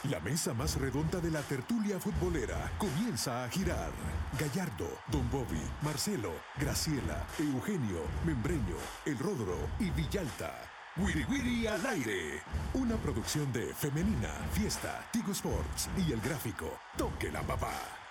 La mesa más redonda de la tertulia futbolera comienza a girar. Gallardo, Don Bobby, Marcelo, Graciela, Eugenio, Membreño, El Rodro y Villalta. Wiri Wiri al aire. Una producción de Femenina, Fiesta, Tigo Sports y El Gráfico. Toque la papá.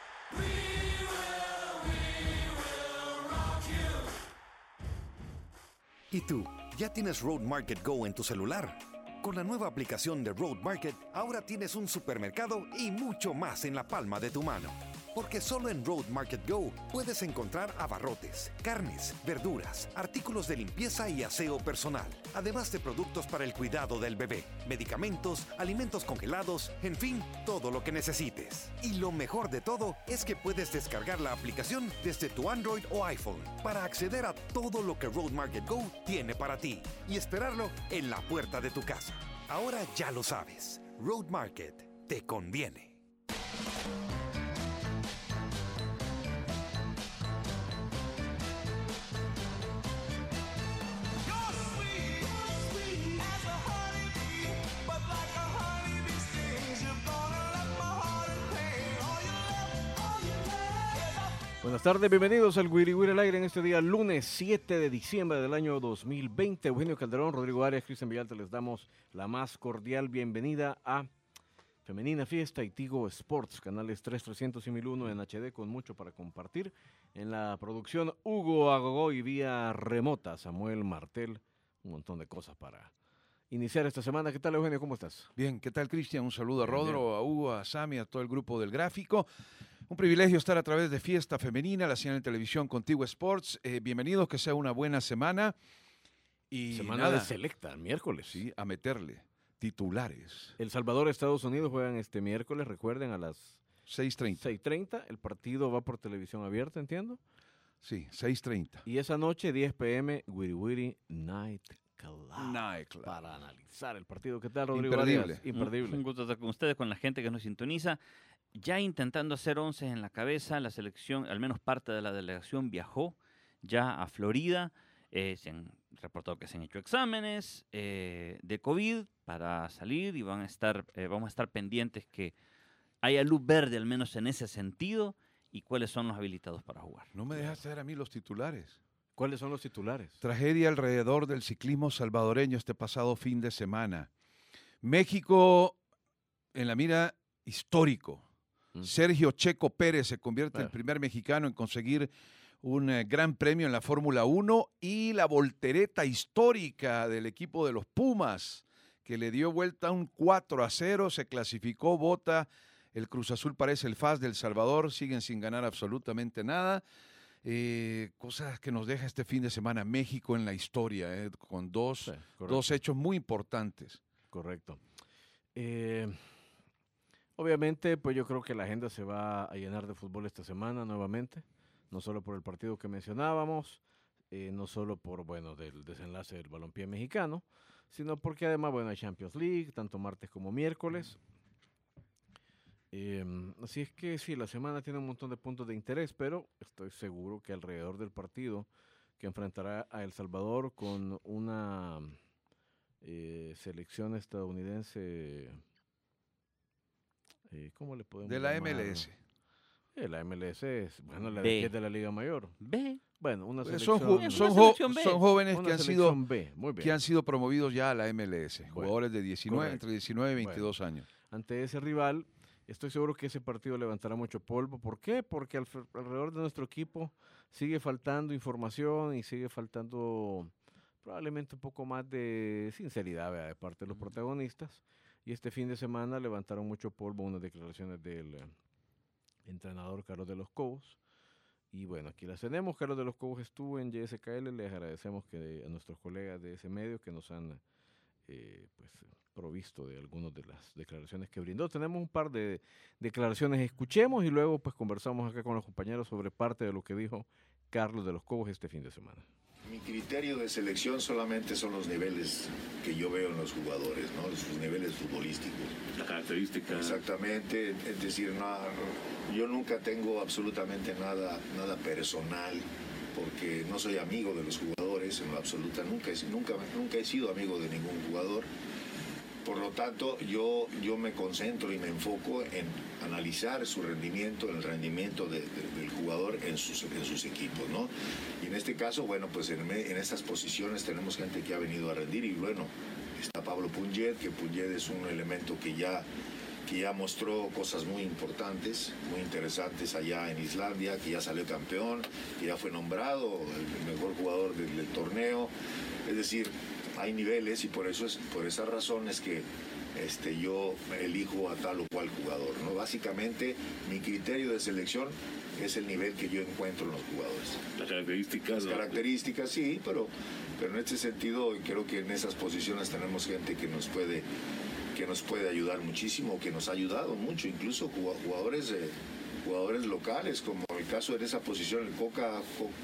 ¿Y tú, ya tienes Road Market Go en tu celular? Con la nueva aplicación de Road Market, ahora tienes un supermercado y mucho más en la palma de tu mano. Porque solo en Road Market Go puedes encontrar abarrotes, carnes, verduras, artículos de limpieza y aseo personal, además de productos para el cuidado del bebé, medicamentos, alimentos congelados, en fin, todo lo que necesites. Y lo mejor de todo es que puedes descargar la aplicación desde tu Android o iPhone para acceder a todo lo que Road Market Go tiene para ti y esperarlo en la puerta de tu casa. Ahora ya lo sabes, Road Market te conviene. Buenas tardes, bienvenidos al Wiri Wiri al aire en este día, lunes 7 de diciembre del año 2020. Eugenio Calderón, Rodrigo Arias, Cristian Villalta, les damos la más cordial bienvenida a Femenina Fiesta y Tigo Sports, canales 300 y 1001 en HD, con mucho para compartir. En la producción, Hugo Agogó y vía remota, Samuel Martel, un montón de cosas para iniciar esta semana. ¿Qué tal, Eugenio? ¿Cómo estás? Bien, ¿qué tal, Cristian? Un saludo a Bien, Rodro, bien. a Hugo, a Sami, a todo el grupo del Gráfico. Un privilegio estar a través de Fiesta Femenina, la señal de televisión Contigo Sports. Bienvenidos, que sea una buena semana. Y Semana de selecta, miércoles. Sí, a meterle titulares. El Salvador, Estados Unidos juegan este miércoles, recuerden, a las 6:30. 6:30. El partido va por televisión abierta, entiendo. Sí, 6:30. Y esa noche, 10 p.m., Wiri Wiri Night Club. Nightclub. Para analizar el partido. ¿Qué tal, Rodrigo Imperdible. Arias? Imperdible. Un gusto estar con ustedes, con la gente que nos sintoniza. Ya intentando hacer once en la cabeza, la selección, al menos parte de la delegación, viajó ya a Florida. Se han reportado que se han hecho exámenes de COVID para salir y vamos a estar pendientes que haya luz verde, al menos en ese sentido, y cuáles son los habilitados para jugar. No me dejaste ver a mí los titulares. ¿Cuáles son los titulares? Tragedia alrededor del ciclismo salvadoreño este pasado fin de semana. México en la mira, histórico. Sergio Checo Pérez se convierte en el primer mexicano en conseguir un gran premio en la Fórmula 1 y la voltereta histórica del equipo de los Pumas, que le dio vuelta un 4-0, se clasificó, vota. El Cruz Azul parece el FAS del Salvador, siguen sin ganar absolutamente nada. Cosas que nos deja este fin de semana México en la historia, con dos hechos muy importantes. Correcto. Obviamente, pues yo creo que la agenda se va a llenar de fútbol esta semana nuevamente, no solo por el partido que mencionábamos, no solo por, del desenlace del balompié mexicano, sino porque además, hay Champions League, tanto martes como miércoles. Así es que sí, la semana tiene un montón de puntos de interés, pero estoy seguro que alrededor del partido que enfrentará a El Salvador con una selección estadounidense, ¿cómo le podemos De la llamar? MLS. La MLS es, la B. que es de la Liga Mayor. B. Bueno, una Son selección, selección B. son jóvenes una que han selección B. Muy bien. que han sido promovidos ya a la MLS, jugadores de 19, correcto. entre 19 y 22 años. Ante ese rival, estoy seguro que ese partido levantará mucho polvo. ¿Por qué? Porque alrededor de nuestro equipo sigue faltando información y sigue faltando probablemente un poco más de sinceridad, ¿verdad?, de parte de los protagonistas. Y este fin de semana levantaron mucho polvo unas declaraciones del entrenador Carlos de los Cobos. Y aquí las tenemos. Carlos de los Cobos estuvo en YSKL. Les agradecemos a nuestros colegas de ese medio que nos han provisto de algunas de las declaraciones que brindó. Tenemos un par de declaraciones, escuchemos y luego conversamos acá con los compañeros sobre parte de lo que dijo Carlos de los Cobos este fin de semana. Mi criterio de selección solamente son los niveles que yo veo en los jugadores, ¿no? Sus niveles futbolísticos. La característica. Exactamente, es decir, yo nunca tengo absolutamente nada personal, porque no soy amigo de los jugadores en lo absoluto, nunca he sido amigo de ningún jugador. Por lo tanto, yo me concentro y me enfoco en analizar su rendimiento, el rendimiento del jugador en sus equipos, ¿no? Y en este caso, bueno, pues en estas posiciones tenemos gente que ha venido a rendir y bueno, está Pablo Punget, que Punget es un elemento que ya mostró cosas muy importantes, muy interesantes allá en Islandia, que ya salió campeón, que ya fue nombrado el mejor jugador del torneo. Es decir, hay niveles y por esa razón es que yo elijo a tal o cual jugador, ¿no? Básicamente, mi criterio de selección es el nivel que yo encuentro en los jugadores. Las características. Las características, sí, pero en este sentido creo que en esas posiciones tenemos gente que nos puede ayudar muchísimo, que nos ha ayudado mucho, incluso jugadores locales, como el caso en esa posición, el Coca.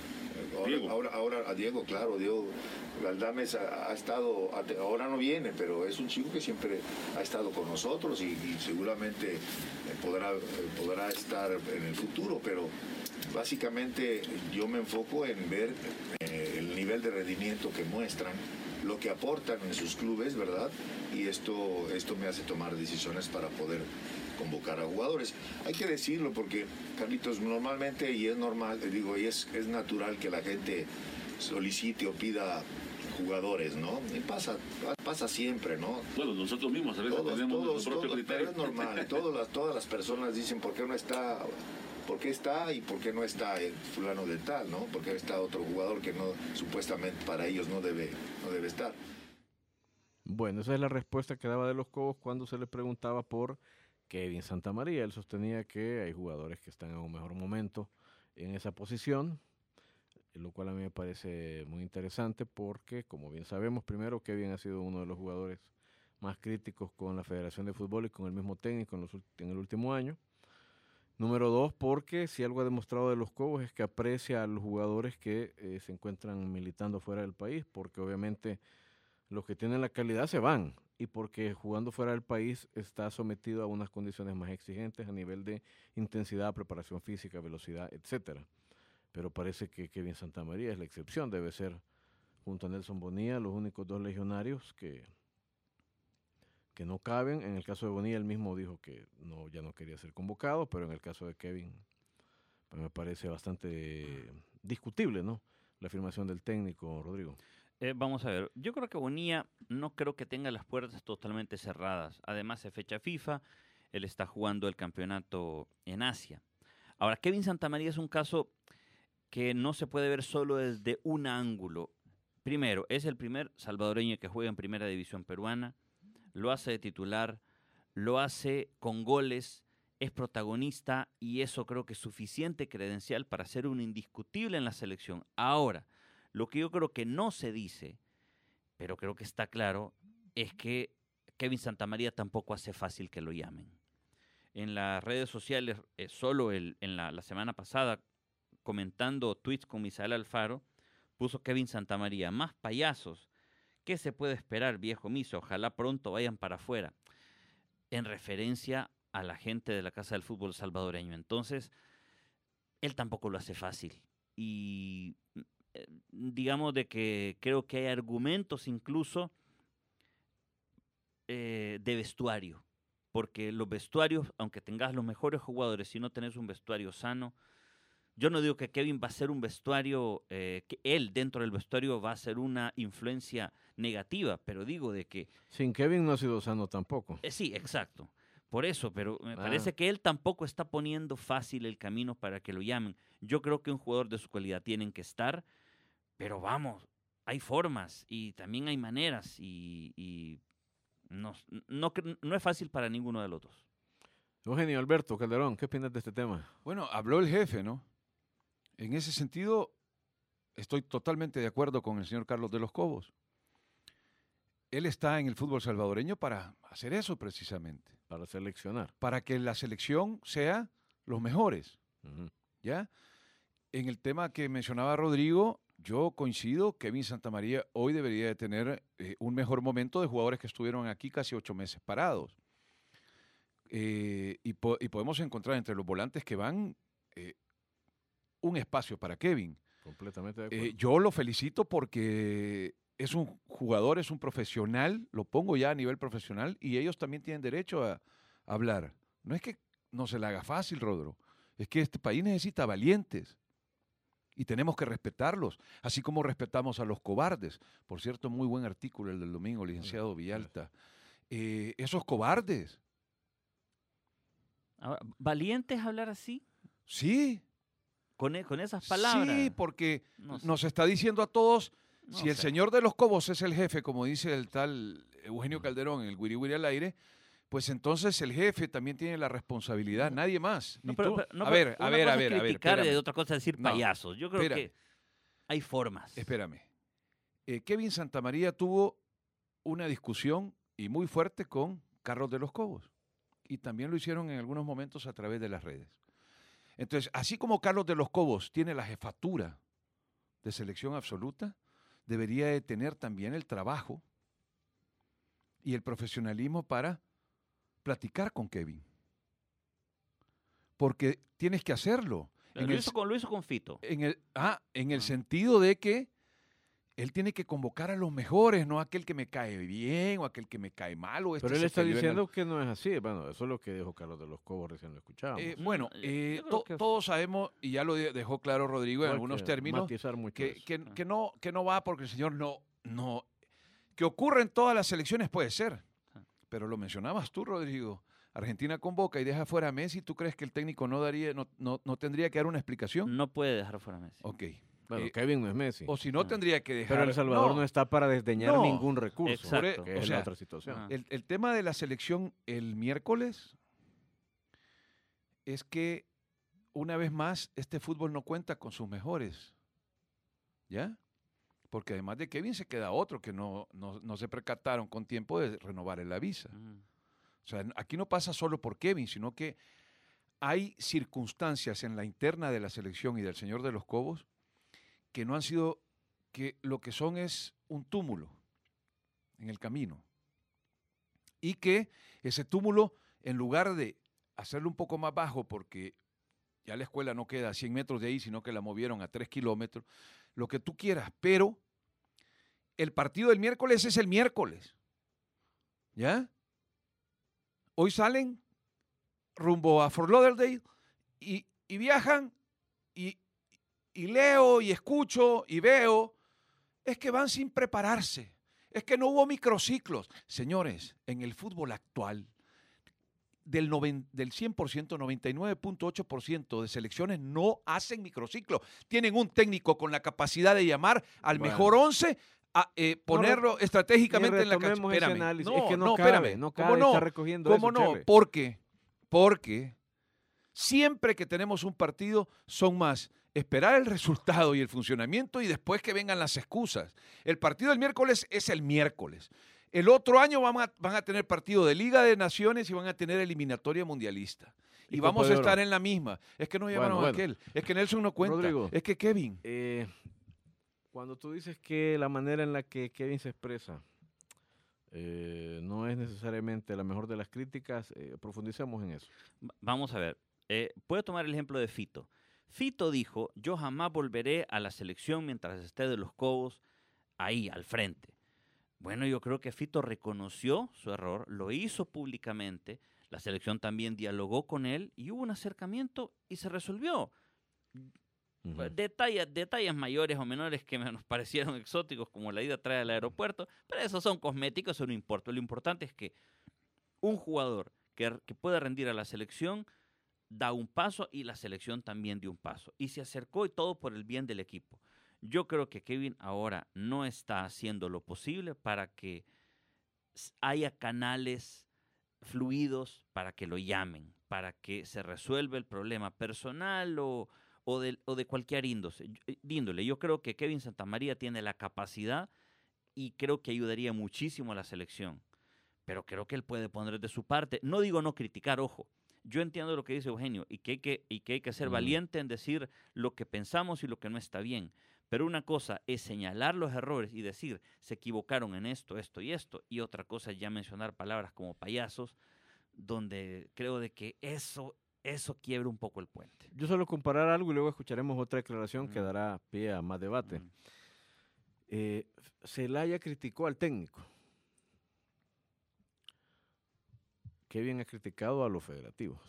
Ahora a Diego, claro, Diego Galdames ha estado, ahora no viene, pero es un chico que siempre ha estado con nosotros y seguramente podrá estar en el futuro, pero básicamente yo me enfoco en ver el nivel de rendimiento que muestran, lo que aportan en sus clubes, ¿verdad? Y esto me hace tomar decisiones para poder convocar a jugadores. Hay que decirlo porque, Carlitos, normalmente, y es normal, y es natural que la gente solicite o pida jugadores, ¿no? Y pasa siempre, ¿no? Bueno, nosotros mismos a veces tenemos nuestro propio criterio. Pero es normal, todas las personas dicen por qué no está, por qué está y por qué no está el fulano de tal, ¿no? Porque está otro jugador que no, supuestamente para ellos no debe estar. Bueno, esa es la respuesta que daba De los Cobos cuando se le preguntaba por Kevin Santamaría. Él sostenía que hay jugadores que están en un mejor momento en esa posición, lo cual a mí me parece muy interesante porque, como bien sabemos, primero, Kevin ha sido uno de los jugadores más críticos con la Federación de Fútbol y con el mismo técnico en el último año. Número dos, porque si algo ha demostrado De los Cobos es que aprecia a los jugadores que se encuentran militando fuera del país, porque obviamente los que tienen la calidad se van, y porque jugando fuera del país está sometido a unas condiciones más exigentes a nivel de intensidad, preparación física, velocidad, etcétera. Pero parece que Kevin Santamaría es la excepción, debe ser junto a Nelson Bonilla los únicos dos legionarios que no caben. En el caso de Bonilla, él mismo dijo que ya no quería ser convocado, pero en el caso de Kevin pues me parece bastante discutible, ¿no?, la afirmación del técnico, Rodrigo. Vamos a ver, yo creo que Bonilla no creo que tenga las puertas totalmente cerradas. Además, es fecha FIFA, él está jugando el campeonato en Asia. Ahora, Kevin Santamaría es un caso que no se puede ver solo desde un ángulo. Primero, es el primer salvadoreño que juega en primera división peruana, lo hace de titular, lo hace con goles, es protagonista y eso creo que es suficiente credencial para ser un indiscutible en la selección. Ahora, lo que yo creo que no se dice, pero creo que está claro, es que Kevin Santamaría tampoco hace fácil que lo llamen. En las redes sociales, solo en la semana pasada, comentando tweets con Misael Alfaro, puso Kevin Santamaría, más payasos. ¿Qué se puede esperar, viejo miso? Ojalá pronto vayan para afuera. En referencia a la gente de la Casa del Fútbol salvadoreño. Entonces, él tampoco lo hace fácil. Y digamos de que creo que hay argumentos incluso de vestuario. Porque los vestuarios, aunque tengas los mejores jugadores, si no tenés un vestuario sano, yo no digo que Kevin va a ser un vestuario, que él dentro del vestuario va a ser una influencia negativa, pero digo de que... Sin Kevin no ha sido sano tampoco. Sí, exacto. Por eso, pero me parece que él tampoco está poniendo fácil el camino para que lo llamen. Yo creo que un jugador de su calidad tienen que estar, pero vamos, hay formas y también hay maneras y no es fácil para ninguno de los dos. Eugenio Alberto Calderón, ¿qué opinas de este tema? Bueno, habló el jefe, ¿no? En ese sentido, estoy totalmente de acuerdo con el señor Carlos de los Cobos. Él está en el fútbol salvadoreño para hacer eso precisamente. Para seleccionar. Para que la selección sea los mejores. Uh-huh. ¿Ya? En el tema que mencionaba Rodrigo, yo coincido, Kevin Santamaría hoy debería de tener un mejor momento de jugadores que estuvieron aquí casi 8 meses parados. Y podemos encontrar entre los volantes que van un espacio para Kevin. Completamente de acuerdo. Yo lo felicito porque es un jugador, es un profesional, lo pongo ya a nivel profesional, y ellos también tienen derecho a hablar. No es que no se le haga fácil, Rodro, es que este país necesita valientes y tenemos que respetarlos, así como respetamos a los cobardes. Por cierto, muy buen artículo el del domingo, licenciado Villalta. Esos cobardes. Ahora, ¿valientes hablar así? Sí. Con esas palabras. Sí, porque No sé. nos está diciendo a todos, No si el sé. señor de los Cobos es el jefe, como dice el tal Eugenio Calderón en el Wiri Wiri al aire, pues entonces el jefe también tiene la responsabilidad, nadie más. No, ni pero, tú. pero- no, a pero ver, una a ver, cosa a es ver, a ver, criticar y espérame, otra cosa es decir No, payasos. Yo creo espérame. que hay formas. espérame. Kevin Santamaría tuvo una discusión y muy fuerte con Carlos de los Cobos. Y también lo hicieron en algunos momentos a través de las redes. Entonces, así como Carlos de los Cobos tiene la jefatura de selección absoluta, debería de tener también el trabajo y el profesionalismo para platicar con Kevin. Porque tienes que hacerlo. Lo hizo con Fito. En el Ah. sentido de que él tiene que convocar a los mejores, no a aquel que me cae bien o aquel que me cae mal. O este Pero él se está peleó en diciendo que no es así. Bueno, eso es lo que dijo Carlos de los Cobos, recién lo escuchábamos. Bueno, yo creo que- todos sabemos, y ya lo dejó claro Rodrigo en Igual algunos que términos, matizar mucho que, eso. que, que no va porque el señor no. Que ocurre en todas las selecciones puede ser, pero lo mencionabas tú, Rodrigo. Argentina convoca y deja fuera a Messi. ¿Tú crees que el técnico no tendría que dar una explicación? No puede dejar fuera a Messi. Ok. Bueno, Kevin no es Messi. O si no, tendría que dejar. Pero El Salvador no está para desdeñar No. ningún recurso, Exacto. que es O sea, la otra situación. Ajá. El tema de la selección el miércoles es que, una vez más, este fútbol no cuenta con sus mejores. ¿Ya? Porque además de Kevin se queda otro que no se percataron con tiempo de renovar la visa. Mm. O sea, aquí no pasa solo por Kevin, sino que hay circunstancias en la interna de la selección y del señor de los Cobos que no han sido, que lo que son es un túmulo en el camino. Y que ese túmulo, en lugar de hacerlo un poco más bajo, porque ya la escuela no queda a 100 metros de ahí, sino que la movieron a 3 kilómetros, lo que tú quieras, pero el partido del miércoles es el miércoles. ¿Ya? Hoy salen rumbo a Fort Lauderdale y viajan y leo y escucho y veo, es que van sin prepararse, es que no hubo microciclos. Señores, en el fútbol actual, del 100%, 99.8% de selecciones no hacen microciclo. Tienen un técnico con la capacidad de llamar al mejor 11, a ponerlo estratégicamente en la cancha. Retomemos ese Espérame. análisis. Es que no espérame. cabe, no ¿Cómo cabe no? estar recogiendo ¿Cómo eso, no? Chele. Porque siempre que tenemos un partido son más esperar el resultado y el funcionamiento y después que vengan las excusas. El partido del miércoles es el miércoles. El otro año van a tener partido de Liga de Naciones y van a tener eliminatoria mundialista. Y Copa vamos de a estar Oro. en la misma. Es que no llamaron a Bueno. aquel. Es que Nelson no cuenta. Rodrigo. Es que Kevin. Cuando tú dices que la manera en la que Kevin se expresa no es necesariamente la mejor de las críticas, profundicemos en eso. Vamos a ver. Puedo tomar el ejemplo de Fito. Fito dijo, yo jamás volveré a la selección mientras esté de los Cobos ahí, al frente. Bueno, yo creo que Fito reconoció su error, lo hizo públicamente, la selección también dialogó con él y hubo un acercamiento y se resolvió. Detalles mayores o menores que nos parecieron exóticos, como la ida trae al aeropuerto, pero esos son cosméticos, eso no importa. Lo importante es que un jugador que pueda rendir a la selección da un paso y la selección también dio un paso. Y se acercó y todo por el bien del equipo. Yo creo que Kevin ahora no está haciendo lo posible para que haya canales fluidos para que lo llamen, para que se resuelva el problema personal o de cualquier índole. Yo creo que Kevin Santamaría tiene la capacidad y creo que ayudaría muchísimo a la selección. Pero creo que él puede poner de su parte. No digo no criticar, ojo. Yo entiendo lo que dice Eugenio y que hay que ser valiente en decir lo que pensamos y lo que no está bien. Pero una cosa es señalar los errores y decir, se equivocaron en esto, esto y esto. Y otra cosa es ya mencionar palabras como payasos, donde creo de que eso quiebra un poco el puente. Yo solo comparar algo y luego escucharemos otra declaración que dará pie a más debate. Celaya criticó al técnico. Kevin ha criticado a los federativos.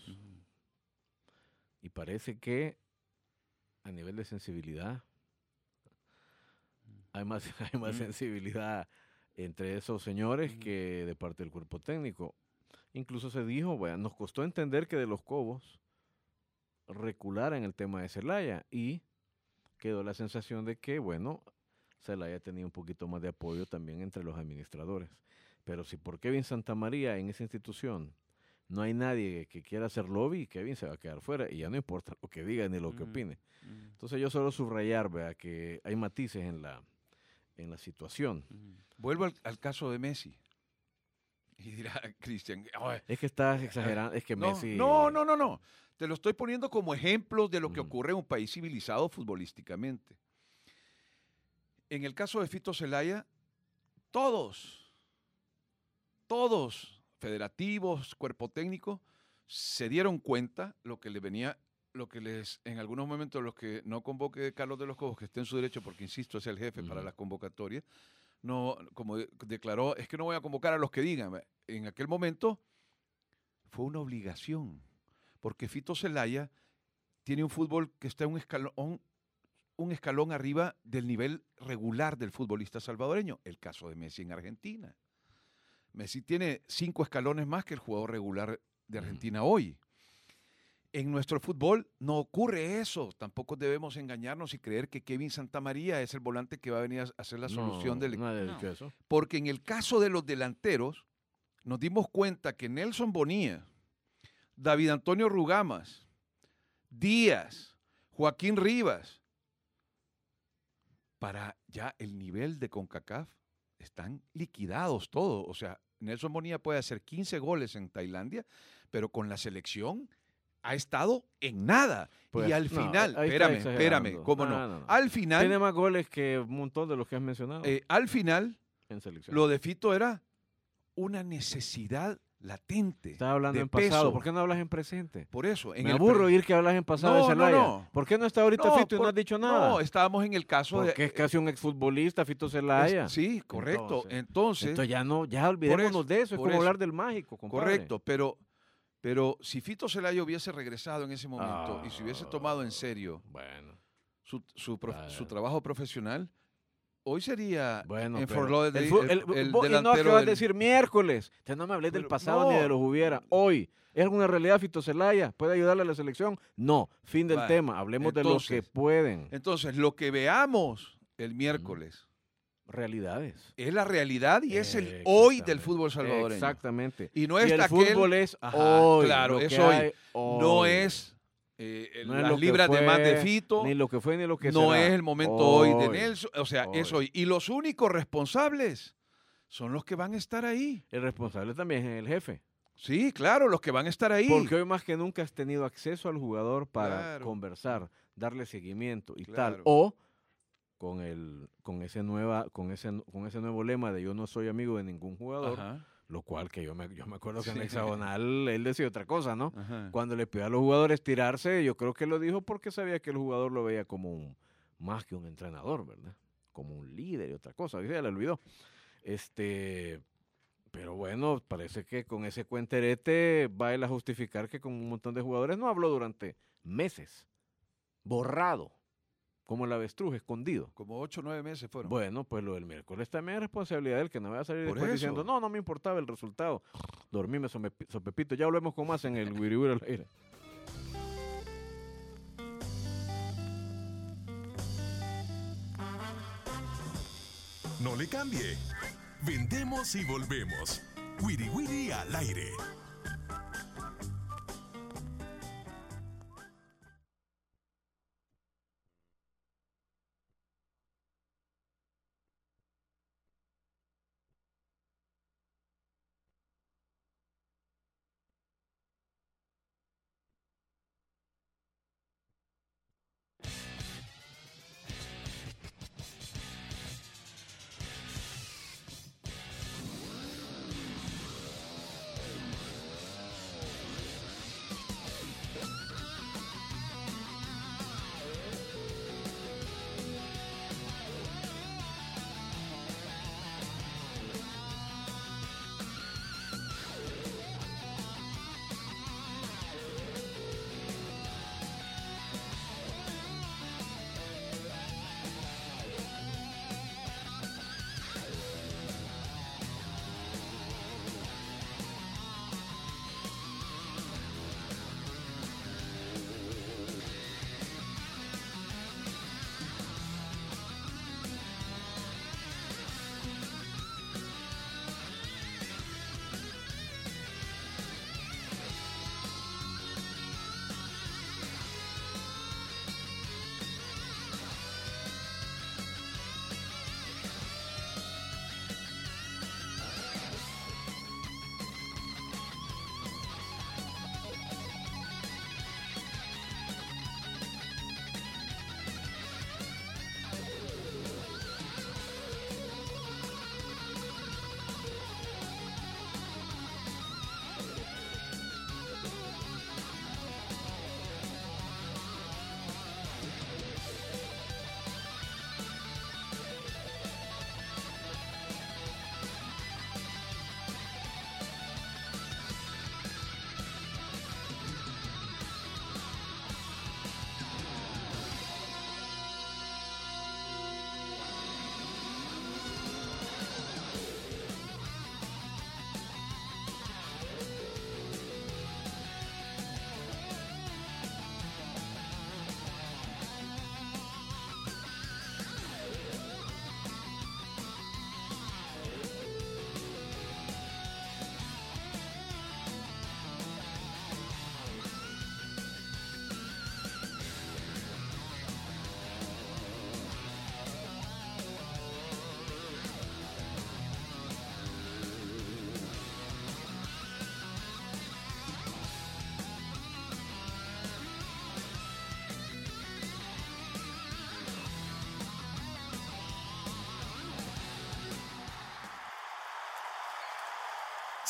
Y parece que a nivel de sensibilidad hay más sensibilidad entre esos señores que de parte del cuerpo técnico. Incluso se dijo, bueno, nos costó entender que de los Cobos reculara en el tema de Celaya y quedó la sensación de que, bueno, Celaya tenía un poquito más de apoyo también entre los administradores. Pero si por Kevin Santamaría en esa institución no hay nadie que quiera hacer lobby, Kevin se va a quedar fuera y ya no importa lo que diga ni lo que opine. Entonces yo solo subrayar, vea, que hay matices en la situación. Vuelvo al caso de Messi. Y dirá, Cristian, es que estás exagerando, es que Messi... No. Te lo estoy poniendo como ejemplo de lo que ocurre en un país civilizado futbolísticamente. En el caso de Fito Celaya, todos, federativos, cuerpo técnico, se dieron cuenta lo que en algunos momentos los que no convoque Carlos de los Cobos, que esté en su derecho, porque insisto, es el jefe para las convocatorias, no, como declaró, es que no voy a convocar a los que digan. En aquel momento fue una obligación, porque Fito Celaya tiene un fútbol que está un escalón arriba del nivel regular del futbolista salvadoreño. El caso de Messi en Argentina. Messi tiene 5 escalones más que el jugador regular de Argentina hoy. En nuestro fútbol no ocurre eso. Tampoco debemos engañarnos y creer que Kevin Santamaría es el volante que va a venir a hacer la solución del equipo. Nadie ha dicho eso. Porque en el caso de los delanteros, nos dimos cuenta que Nelson Bonilla, David Antonio Rugamas, Díaz, Joaquín Rivas, para ya el nivel de CONCACAF, están liquidados todos. O sea, Nelson Bonilla puede hacer 15 goles en Tailandia, pero con la selección ha estado en nada. Pues, y al final, espérame, ¿cómo no? Al final... Tiene más goles que un montón de los que has mencionado. Al final, en selección. Lo de Fito era una necesidad latente. Estaba hablando de en pasado. peso. ¿Por qué no hablas en presente? Por eso. Me aburro oír que hablas en pasado de Celaya. No. ¿Por qué no está ahorita Fito y no has dicho nada? No, estábamos en el caso porque es casi un exfutbolista, Fito Celaya. Sí, correcto. Entonces ya olvidémonos de eso. Es como hablar del mágico, compadre. Correcto, pero si Fito Celaya hubiese regresado en ese momento y se hubiese tomado en serio su trabajo profesional, hoy sería en Fort Lauderdale el delantero. Y no acabas de decir miércoles. Usted no me hables del pasado ni de los hubiera. Hoy, ¿es alguna realidad Fito Celaya? ¿Puede ayudarle a la selección? No. Fin del tema. Hablemos de los que pueden. Entonces, lo que veamos el miércoles realidades. Es la realidad y es el hoy del fútbol salvadoreño. Exactamente. Y no es el fútbol es hoy. Claro, es hoy. No es las libras de más de Fito. Ni lo que fue ni lo que no será. es el momento hoy de Nelson. O sea, es hoy. Y los únicos responsables son los que van a estar ahí. El responsable también es el jefe. Sí, claro, los que van a estar ahí. Porque hoy más que nunca has tenido acceso al jugador para conversar, darle seguimiento y tal. O con ese nuevo lema de yo no soy amigo de ningún jugador. Ajá. Lo cual que yo me acuerdo que en el hexagonal él decía otra cosa, ¿no? Ajá. Cuando le pidió a los jugadores tirarse, yo creo que lo dijo porque sabía que el jugador lo veía como más que un entrenador, ¿verdad? Como un líder y otra cosa. Ya le olvidó. Pero bueno, parece que con ese cuenterete va él a justificar que con un montón de jugadores no habló durante meses. Borrado. Como el avestruz, escondido. Como 8 o 9 meses fueron. Bueno, pues lo del miércoles también es responsabilidad del que no vaya a salir después diciendo, no me importaba el resultado. Dormíme sopepito. Ya volvemos con más en el Wiri Wiri al aire. No le cambie. Vendemos y volvemos. Wiri Wiri al aire.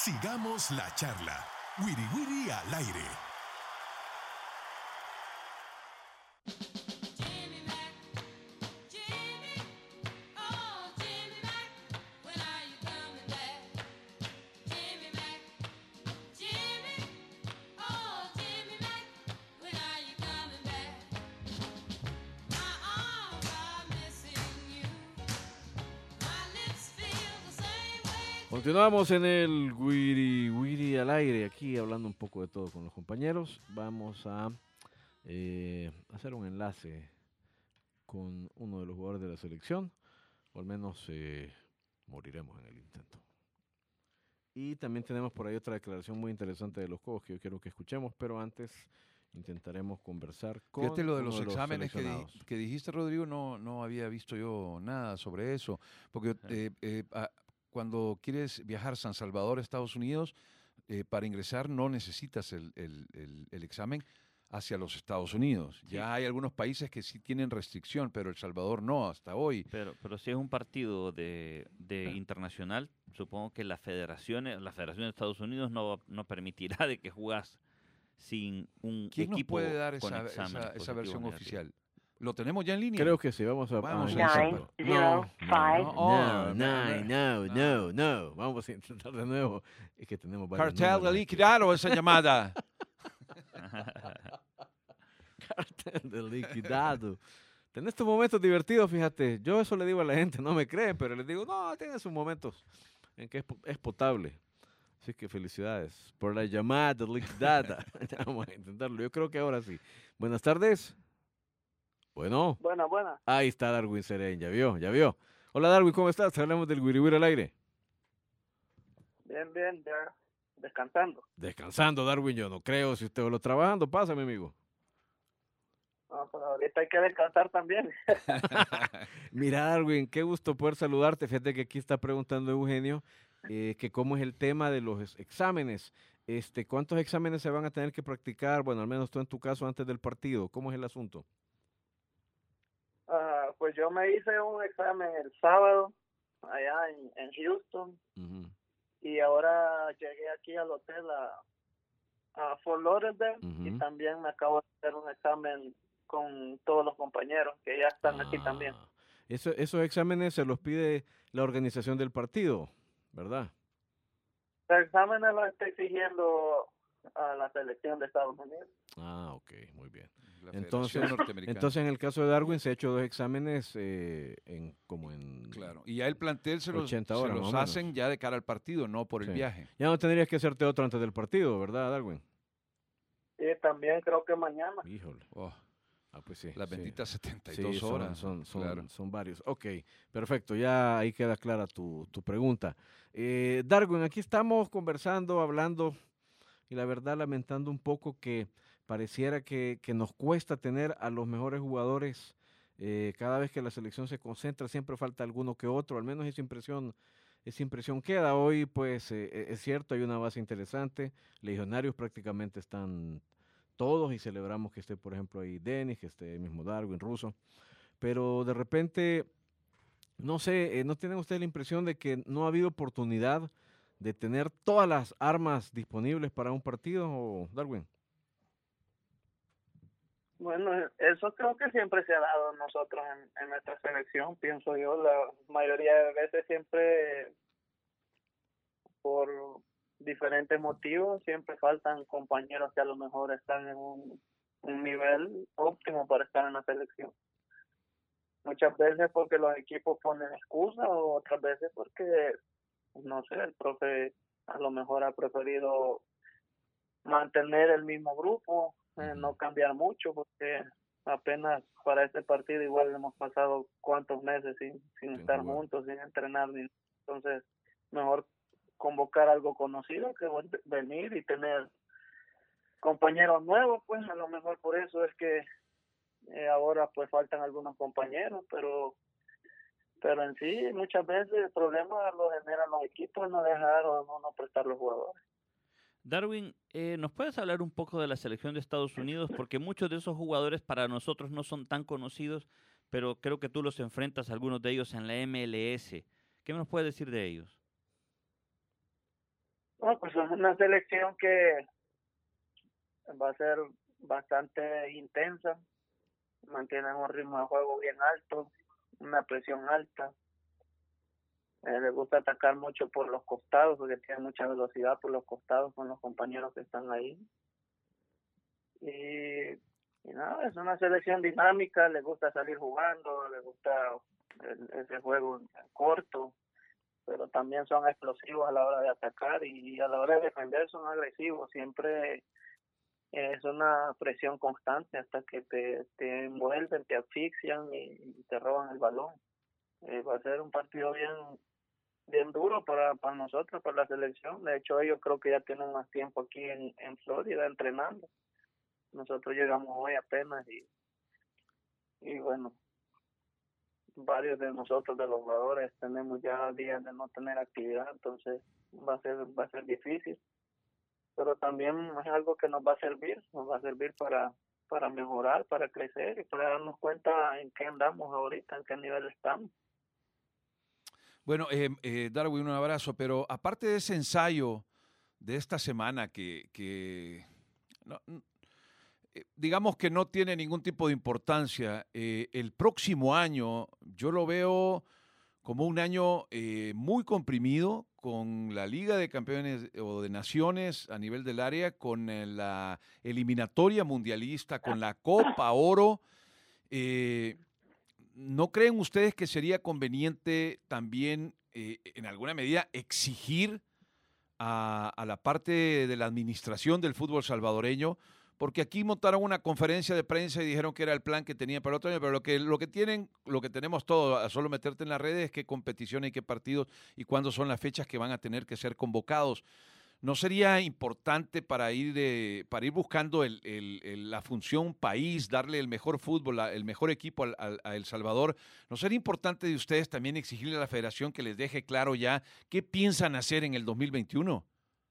Sigamos la charla. Wiri Wiri al aire. Continuamos en el Wiri Wiri al aire, aquí hablando un poco de todo con los compañeros. Vamos a hacer un enlace con uno de los jugadores de la selección, o al menos moriremos en el intento. Y también tenemos por ahí otra declaración muy interesante de los Cobos que yo quiero que escuchemos, pero antes intentaremos conversar con Fíjate lo de uno los exámenes seleccionados. que dijiste, Rodrigo, no había visto yo nada sobre eso, porque cuando quieres viajar a San Salvador, Estados Unidos, para ingresar no necesitas el examen hacia los Estados Unidos. Sí. Ya hay algunos países que sí tienen restricción, pero El Salvador no, hasta hoy. Pero si es un partido de internacional, supongo que la Federación de Estados Unidos no permitirá de que jugás sin un ¿Quién nos equipo puede dar con esa exámenes versión positivos negativos. oficial? ¿Lo tenemos ya en línea? Creo que sí, vamos a Vamos a intentarlo. intentarlo. No. Vamos a intentar de nuevo. Es que tenemos varios Cartel de números aquí. liquidado esa llamada. Cartel de liquidado. Tenés tus momentos divertidos, fíjate. Yo eso le digo a la gente, no me creen, pero les digo, no, tiene sus momentos en que es potable. Así que felicidades por la llamada liquidada. Ya vamos a intentarlo. Yo creo que ahora sí. Buenas tardes. Bueno. Buena. Ahí está Darwin Serén, ya vio. Hola Darwin, ¿cómo estás? Hablamos del Wiri Wiri al aire. Bien, ya descansando. Descansando, Darwin, yo no creo. Si usted lo trabajando, pasa, mi amigo. No, pero ahorita hay que descansar también. Mira, Darwin, qué gusto poder saludarte. Fíjate que aquí está preguntando Eugenio que cómo es el tema de los exámenes. ¿Cuántos exámenes se van a tener que practicar? Bueno, al menos tú en tu caso antes del partido. ¿Cómo es el asunto? Pues yo me hice un examen el sábado allá en Houston. Uh-huh. Y ahora llegué aquí al hotel a Fort Lauderdale. Uh-huh. Y también me acabo de hacer un examen con todos los compañeros que ya están aquí también. Esos exámenes se los pide la organización del partido, ¿verdad? Los exámenes los está exigiendo a la selección de Estados Unidos. Ah, ok, muy bien. La Entonces, Federación Norteamericana. en el caso de Darwin se ha hecho 2 exámenes Claro, y ya el plantel se los 80 horas, más o hacen menos. ya de cara al partido, no por el Sí. viaje. Ya no tendrías que hacerte otro antes del partido, ¿verdad, Darwin? Y también creo que mañana. Híjole. Oh, Pues sí. las sí. benditas Sí, 72 horas. Claro. son varios. Ok, perfecto, ya ahí queda clara tu pregunta. Darwin, aquí estamos conversando, hablando, y la verdad lamentando un poco que pareciera que nos cuesta tener a los mejores jugadores. Cada vez que la selección se concentra siempre falta alguno que otro, al menos esa impresión queda. Hoy pues es cierto, hay una base interesante, legionarios prácticamente están todos y celebramos que esté, por ejemplo, ahí Denis, que esté mismo Darwin, Russo, pero de repente, no sé, ¿no tienen ustedes la impresión de que no ha habido oportunidad de tener todas las armas disponibles para un partido, Darwin? Bueno, eso creo que siempre se ha dado nosotros en nuestra selección, pienso yo, la mayoría de veces siempre por diferentes motivos, siempre faltan compañeros que a lo mejor están en un nivel óptimo para estar en la selección. Muchas veces porque los equipos ponen excusas o otras veces porque, no sé, el profe a lo mejor ha preferido mantener el mismo grupo, no cambiar mucho, porque apenas para este partido igual hemos pasado cuántos meses sin estar juntos, sin entrenar, entonces mejor convocar algo conocido que venir y tener compañeros nuevos, pues a lo mejor por eso es que ahora pues faltan algunos compañeros, pero en sí muchas veces el problema lo generan los equipos, no dejar o no prestar los jugadores. Darwin, ¿nos puedes hablar un poco de la selección de Estados Unidos? Porque muchos de esos jugadores para nosotros no son tan conocidos, pero creo que tú los enfrentas, algunos de ellos en la MLS. ¿Qué nos puedes decir de ellos? No, pues es una selección que va a ser bastante intensa, mantienen un ritmo de juego bien alto, una presión alta. Les gusta atacar mucho por los costados porque tienen mucha velocidad por los costados con los compañeros que están ahí. Y nada, es una selección dinámica, les gusta salir jugando, les gusta ese juego corto, pero también son explosivos a la hora de atacar y a la hora de defender son agresivos. Siempre es una presión constante hasta que te envuelven, te asfixian y te roban el balón. Va a ser un partido bien duro para nosotros, para la selección. De hecho, ellos creo que ya tienen más tiempo aquí en Florida entrenando. Nosotros llegamos hoy apenas y bueno, varios de nosotros, de los jugadores, tenemos ya días de no tener actividad, entonces va a ser difícil. Pero también es algo que nos va a servir para mejorar, para crecer y para darnos cuenta en qué andamos ahorita, en qué nivel estamos. Bueno, Darwin, un abrazo, pero aparte de ese ensayo de esta semana que digamos que no tiene ningún tipo de importancia, el próximo año yo lo veo como un año muy comprimido, con la Liga de Campeones o de Naciones a nivel del área, con la eliminatoria mundialista, con la Copa Oro. ¿No creen ustedes que sería conveniente también, en alguna medida, exigir a la parte de la administración del fútbol salvadoreño? Porque aquí montaron una conferencia de prensa y dijeron que era el plan que tenían para el otro año, pero lo que tenemos todo, a solo meterte en las redes, es qué competición y qué partidos y cuándo son las fechas que van a tener que ser convocados. ¿No sería importante para ir buscando la función país, darle el mejor fútbol, el mejor equipo a El Salvador? ¿No sería importante de ustedes también exigirle a la federación que les deje claro ya qué piensan hacer en el 2021?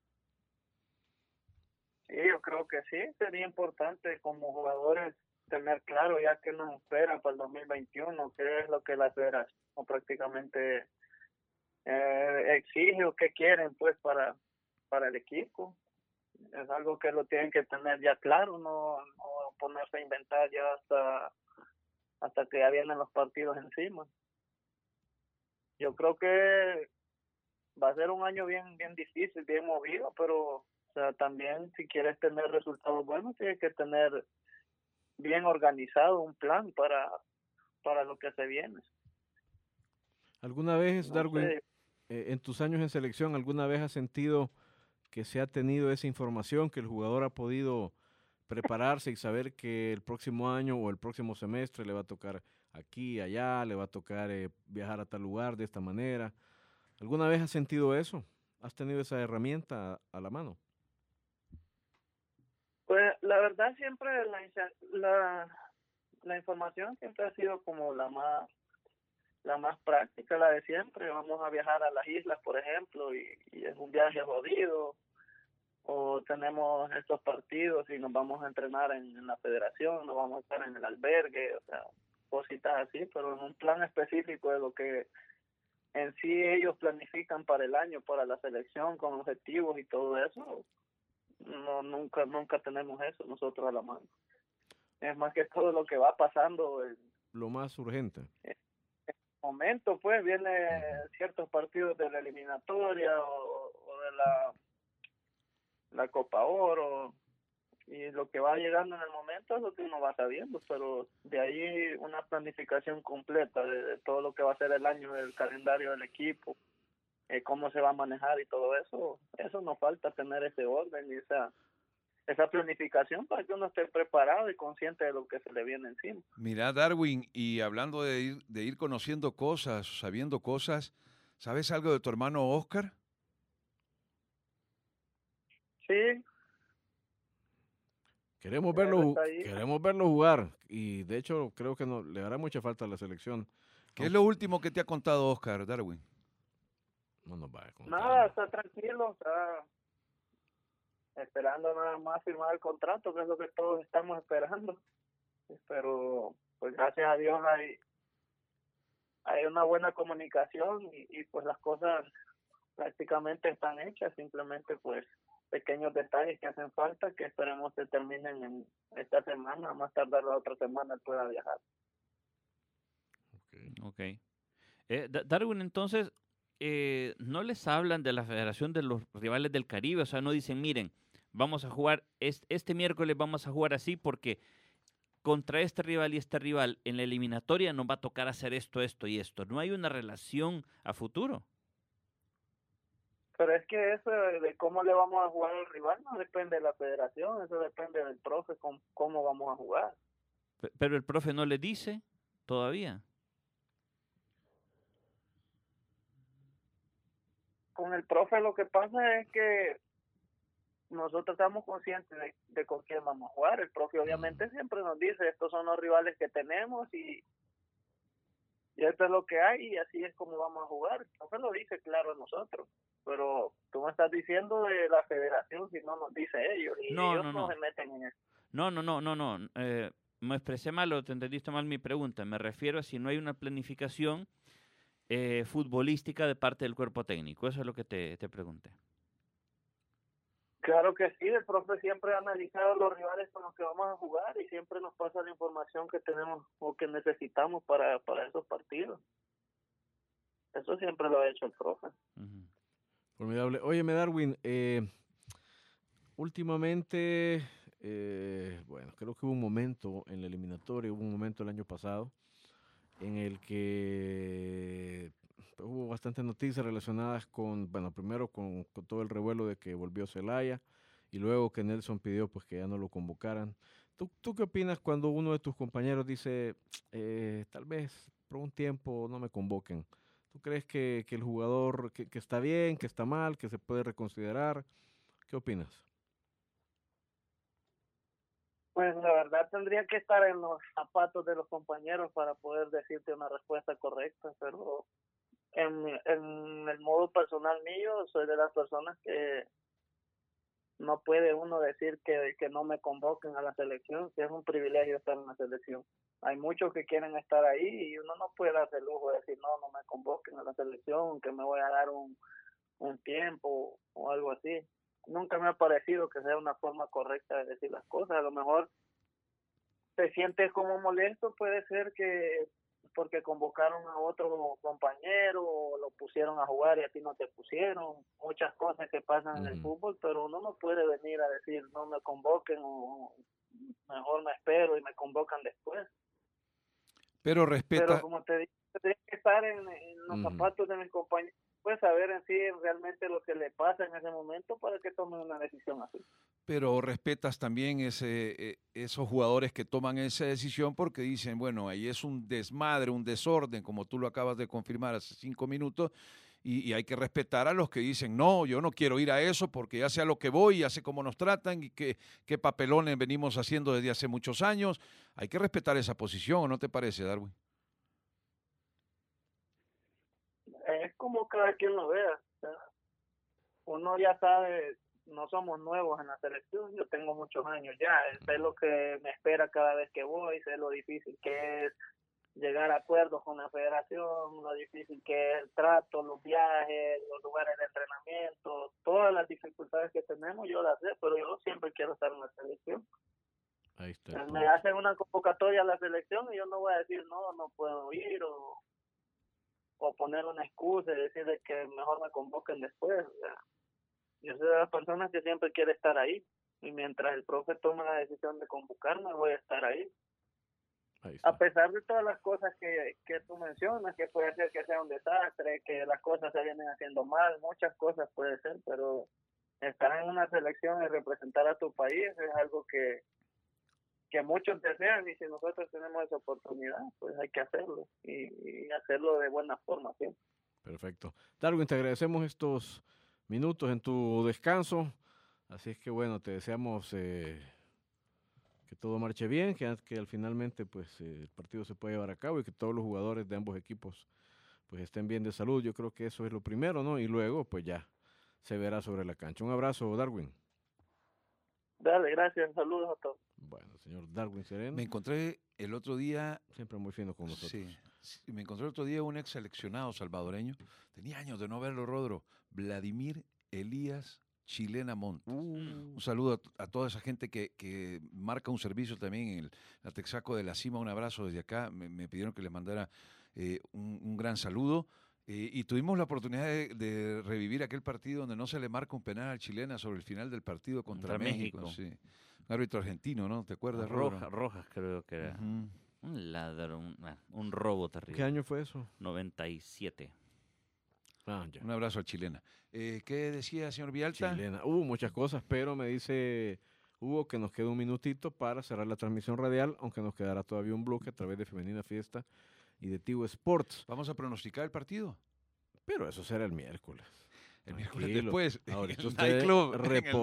Sí, yo creo que sí, sería importante como jugadores tener claro ya qué nos espera para el 2021, qué es lo que la federación prácticamente exige o qué quieren pues para el equipo. Es algo que lo tienen que tener ya claro, no ponerse a inventar ya hasta que ya vienen los partidos encima. Yo creo que va a ser un año bien difícil, bien movido, pero o sea, también si quieres tener resultados buenos, tienes que tener bien organizado un plan para lo que se viene. ¿Alguna vez, No Darwin, sé. en tus años en selección, alguna vez has sentido que se ha tenido esa información, que el jugador ha podido prepararse y saber que el próximo año o el próximo semestre le va a tocar aquí, allá, le va a tocar viajar a tal lugar de esta manera? ¿Alguna vez has sentido eso? ¿Has tenido esa herramienta a la mano? Pues la verdad siempre la información siempre ha sido como la más práctica, la de siempre. Vamos a viajar a las islas, por ejemplo, y es un viaje jodido, o tenemos estos partidos y nos vamos a entrenar en la federación, nos vamos a estar en el albergue, o sea, cositas así, pero en un plan específico de lo que en sí ellos planifican para el año, para la selección, con objetivos y todo eso, nunca tenemos eso nosotros a la mano. Es más que todo lo que va pasando lo más urgente. En el momento, pues, viene ciertos partidos de la eliminatoria o de la Copa Oro, y lo que va llegando en el momento es lo que uno va sabiendo, pero de ahí una planificación completa de todo lo que va a ser el año, el calendario del equipo, cómo se va a manejar y todo eso nos falta tener ese orden y esa planificación para que uno esté preparado y consciente de lo que se le viene encima. Mira, Darwin, y hablando de ir conociendo cosas, sabiendo cosas, ¿sabes algo de tu hermano Oscar? Sí. Queremos verlo jugar y de hecho creo que le hará mucha falta a la selección. ¿Qué es lo último que te ha contado Oscar, Darwin? No nos va a contar. Nada, está tranquilo, está esperando nada más firmar el contrato, que es lo que todos estamos esperando. Pero pues gracias a Dios hay una buena comunicación y pues las cosas prácticamente están hechas, simplemente pues pequeños detalles que hacen falta, que esperemos que terminen en esta semana, más tardar la otra semana pueda viajar. Ok. Darwin, entonces, ¿no les hablan de la Federación de los Rivales del Caribe? O sea, no dicen, miren, vamos a jugar, este miércoles vamos a jugar así porque contra este rival y este rival en la eliminatoria nos va a tocar hacer esto, esto y esto. ¿No hay una relación a futuro? Pero es que eso de cómo le vamos a jugar al rival no depende de la federación, eso depende del profe, cómo vamos a jugar. Pero el profe no le dice todavía. Con el profe lo que pasa es que nosotros estamos conscientes de con quién vamos a jugar. El profe obviamente siempre nos dice, estos son los rivales que tenemos y esto es lo que hay y así es como vamos a jugar. El profe lo dice claro a nosotros, pero tú me estás diciendo de la federación si no nos dice ellos y ellos no se meten en eso. No. Me expresé mal o te entendiste mal mi pregunta. Me refiero a si no hay una planificación futbolística de parte del cuerpo técnico. Eso es lo que te pregunté. Claro que sí, el profe siempre ha analizado los rivales con los que vamos a jugar y siempre nos pasa la información que tenemos o que necesitamos para esos partidos. Eso siempre lo ha hecho el profe. Uh-huh. Formidable. Óyeme, Darwin, últimamente, bueno, creo que hubo un momento en la eliminatoria, hubo un momento el año pasado en el que hubo bastantes noticias relacionadas con, bueno, primero con todo el revuelo de que volvió Zelaya y luego que Nelson pidió pues que ya no lo convocaran. ¿Tú qué opinas cuando uno de tus compañeros dice, tal vez por un tiempo no me convoquen? ¿Tú crees que el jugador, que está bien, que está mal, que se puede reconsiderar? ¿Qué opinas? Pues la verdad tendría que estar en los zapatos de los compañeros para poder decirte una respuesta correcta, pero en el modo personal mío soy de las personas que no puede uno decir que no me convoquen a la selección, que es un privilegio estar en la selección. Hay muchos que quieren estar ahí y uno no puede darse el lujo de decir no me convoquen a la selección, que me voy a dar un tiempo o algo así. Nunca me ha parecido que sea una forma correcta de decir las cosas. A lo mejor te sientes como molesto, puede ser que porque convocaron a otro compañero o lo pusieron a jugar y a ti no te pusieron, muchas cosas que pasan en el fútbol, pero uno no puede venir a decir no me convoquen o mejor me espero y me convocan después. Pero respeta. Pero como te digo, tendría que estar en los zapatos de mis compañeros, pues saber en sí realmente lo que le pasa en ese momento para que tomen una decisión así. Pero respetas también esos jugadores que toman esa decisión porque dicen, bueno, ahí es un desmadre, un desorden, como tú lo acabas de confirmar hace 5 minutos, y hay que respetar a los que dicen, no, yo no quiero ir a eso porque ya sé a lo que voy, ya sé cómo nos tratan y qué papelones venimos haciendo desde hace muchos años. Hay que respetar esa posición, ¿no te parece, Darwin? Es como cada quien lo vea. O sea, uno ya sabe, no somos nuevos en la selección, yo tengo muchos años ya, sé lo que me espera cada vez que voy, sé lo difícil que es llegar a acuerdos con la federación, lo difícil que es el trato, los viajes, los lugares de entrenamiento, todas las dificultades que tenemos, yo las sé, pero yo siempre quiero estar en la selección. Ahí está. Me hacen una convocatoria a la selección y yo no voy a decir no puedo ir o poner una excusa y decir que mejor me convoquen después. O sea, yo soy de las personas que siempre quiere estar ahí y mientras el profe toma la decisión de convocarme voy a estar ahí. A pesar de todas las cosas que tú mencionas, que puede ser que sea un desastre, que las cosas se vienen haciendo mal, muchas cosas puede ser, pero estar en una selección y representar a tu país es algo que muchos desean y si nosotros tenemos esa oportunidad, pues hay que hacerlo y hacerlo de buena forma siempre. Perfecto. Darwin, te agradecemos estos minutos en tu descanso, así es que bueno, te deseamos que todo marche bien, que al finalmente pues el partido se pueda llevar a cabo y que todos los jugadores de ambos equipos pues estén bien de salud. Yo creo que eso es lo primero, ¿no? Y luego pues ya se verá sobre la cancha. Un abrazo, Darwin. Dale, gracias, saludos a todos. Bueno, señor Darwin Sereno. Me encontré el otro día. Siempre muy fino con nosotros. Sí. Sí, me encontré otro día un ex seleccionado salvadoreño. Tenía años de no verlo, Rodro. Vladimir Elías Chilena Montes. Un saludo a toda esa gente que marca un servicio también en la Texaco de la Cima. Un abrazo desde acá. Me pidieron que les mandara un gran saludo. Y tuvimos la oportunidad de revivir aquel partido donde no se le marca un penal al Chilena sobre el final del partido contra México. Sí. Un árbitro argentino, ¿no? ¿Te acuerdas, Rodro? Rojas creo que era. Un ladrón, un robo terrible. ¿Qué año fue eso? 97. Ah, ya. Un abrazo al Chilena. ¿Qué decía, señor Villalta? Chilena. Muchas cosas, pero me dice Hugo que nos queda un minutito para cerrar la transmisión radial, aunque nos quedará todavía un bloque a través de Femenina Fiesta y de Tigo Sports. ¿Vamos a pronosticar el partido? Pero eso será el miércoles. El miércoles después. Ahorita el usted nightclub,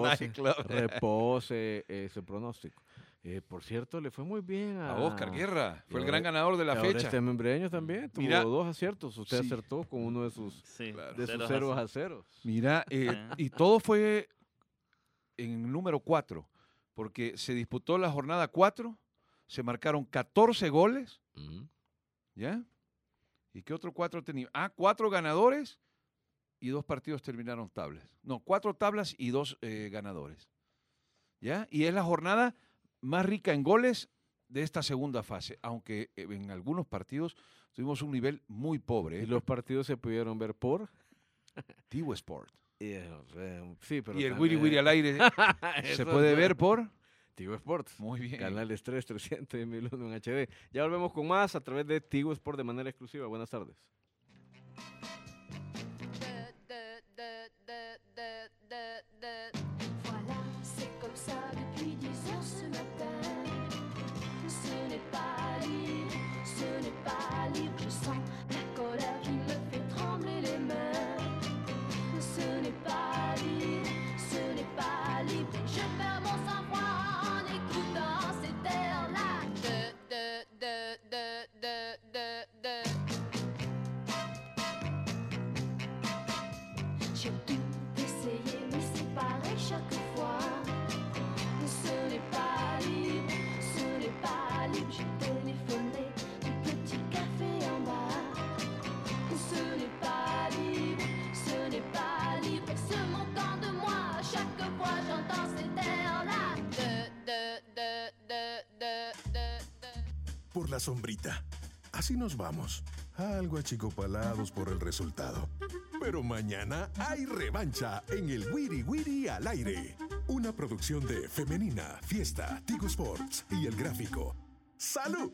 repose ese pronóstico. Por cierto, le fue muy bien a Oscar Guerra. Fue el gran ganador de la ahora fecha. Este membreño también tuvo 2 aciertos. Usted acertó con uno de sus 0-0. Mira, y todo fue en número 4, porque se disputó la jornada 4, se marcaron 14 goles, ¿ya? ¿Y qué otro 4 tenía? 4 ganadores y 2 partidos terminaron tablas. No, 4 tablas y 2 ganadores, ¿ya? Y es la jornada más rica en goles de esta segunda fase, aunque en algunos partidos tuvimos un nivel muy pobre. ¿Y los partidos se pudieron ver por? Tigo Sport. Sí, pero y el Wiri Wiri al aire se puede ver por Tigo Sports. Muy bien. Canales 3, 300 y 1001 en HD. Ya volvemos con más a través de Tigo Sport de manera exclusiva. Buenas tardes. Voilà, c'est comme ça depuis 10 heures ce matin. Ce n'est pas libre, ce n'est pas libre. Je sens la colère qui me fait trembler les mains. Ce n'est pas libre, ce n'est pas libre. Je perds mon sang-froid en écoutant cet air-là. J'ai tout essayé, mais c'est pareil chaque fois. Ce n'est pas libre, ce n'est pas libre. J'ai téléphoné du petit café en bas. Ce n'est pas libre, ce n'est pas libre. Et se moquant de moi, chaque fois j'entends cet air-là. Por la sombrita. Así nos vamos. Algo achicopalados por el resultado. Pero mañana hay revancha en el Wiri Wiri al aire. Una producción de Femenina, Fiesta, Tigo Sports y El Gráfico. ¡Salud!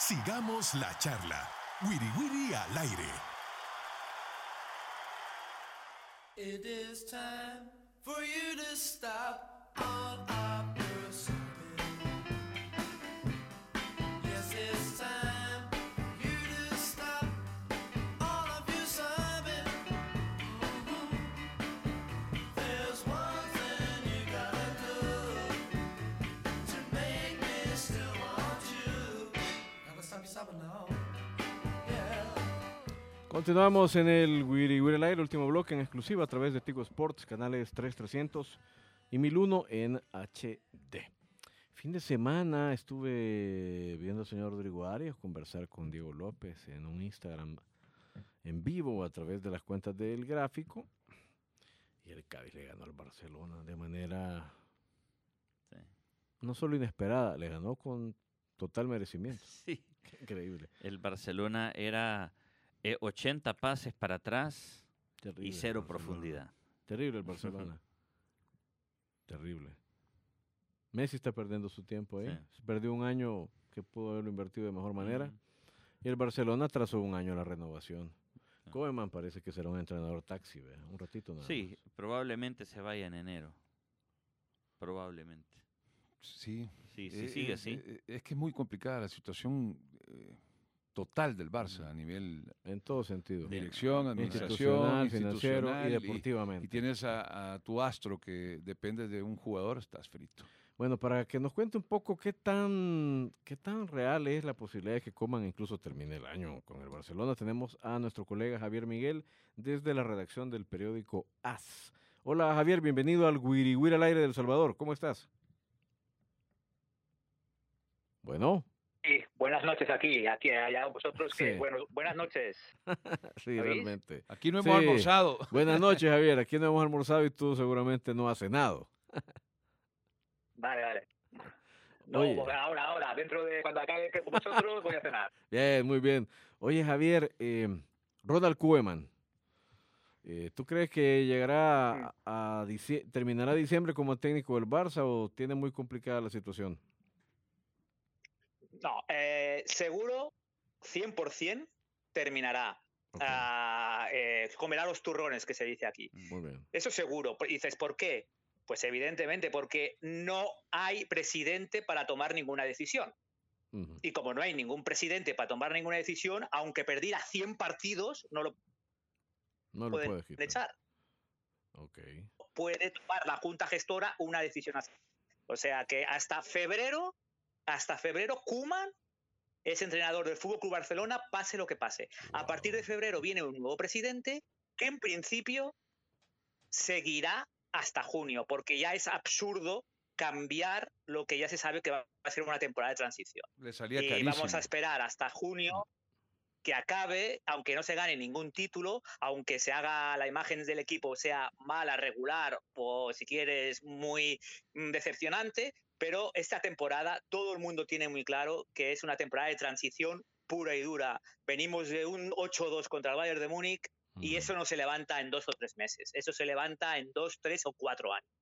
Sigamos la charla. Wiri Wiri al aire. It is time for you to stop all our pursuing. Yes, it's time for you to stop all of your serving. There's one thing you gotta do to make me still want you. Gotta stop you stopping now. Continuamos en el Wiri Wiri al aire, último bloque en exclusiva a través de Tigo Sports, canales 3300 y 1001 en HD. Fin de semana estuve viendo al señor Rodrigo Arias conversar con Diego López en un Instagram en vivo a través de las cuentas del Gráfico. Y el Cádiz le ganó al Barcelona de manera no solo inesperada, le ganó con total merecimiento. Sí. Qué increíble. El Barcelona era 80 pases para atrás Terrible y 0 el Barcelona. profundidad. Terrible el Barcelona. Terrible. Messi está perdiendo su tiempo ahí. Sí. Perdió un año que pudo haberlo invertido de mejor manera. Ujú. Y el Barcelona trazó un año la renovación. Koeman parece que será un entrenador taxi, ¿verdad? Un ratito nada Sí, más. probablemente se vaya en enero. Probablemente. Sí. Sí, sí, sigue así. Es que es muy complicada la situación total del Barça a nivel En todo sentido. dirección, administración, Institucional, financiero y institucional, deportivamente. Y tienes a tu astro que depende de un jugador, estás frito. Bueno, para que nos cuente un poco qué tan real es la posibilidad de que Koeman incluso termine el año con el Barcelona, tenemos a nuestro colega Javier Miguel desde la redacción del periódico AS. Hola Javier, bienvenido al Wiri Wiri al aire del Salvador. ¿Cómo estás? Bueno. Sí, buenas noches allá vosotros. Sí. Bueno, buenas noches. Sí, ¿Oís? realmente. Aquí no hemos almorzado. Buenas noches, Javier. Aquí no hemos almorzado y tú seguramente no has cenado. Vale. No, Oye. pues ahora, dentro de cuando acabe con vosotros voy a cenar. Bien, muy bien. Oye, Javier, Ronald Koeman, ¿tú crees que llegará terminará diciembre como técnico del Barça o tiene muy complicada la situación? No, seguro 100% terminará. Comerá los turrones, que se dice aquí. Muy bien. Eso seguro. Y dices, ¿por qué? Pues evidentemente porque no hay presidente para tomar ninguna decisión. Uh-huh. Y como no hay ningún presidente para tomar ninguna decisión, aunque perdiera 100 partidos, no lo pueden echar. Okay. Puede tomar la Junta Gestora una decisión así. O sea que hasta febrero, Koeman es entrenador del FC Barcelona, pase lo que pase. Wow. A partir de febrero viene un nuevo presidente que en principio seguirá hasta junio, porque ya es absurdo cambiar lo que ya se sabe que va a ser una temporada de transición. Le salía carísimo. Vamos a esperar hasta junio que acabe, aunque no se gane ningún título, aunque se haga la imagen del equipo sea mala, regular o, si quieres, muy decepcionante, pero esta temporada todo el mundo tiene muy claro que es una temporada de transición pura y dura. Venimos de un 8-2 contra el Bayern de Múnich y eso no se levanta en 2 o 3 meses, eso se levanta en 2, 3 o 4 años.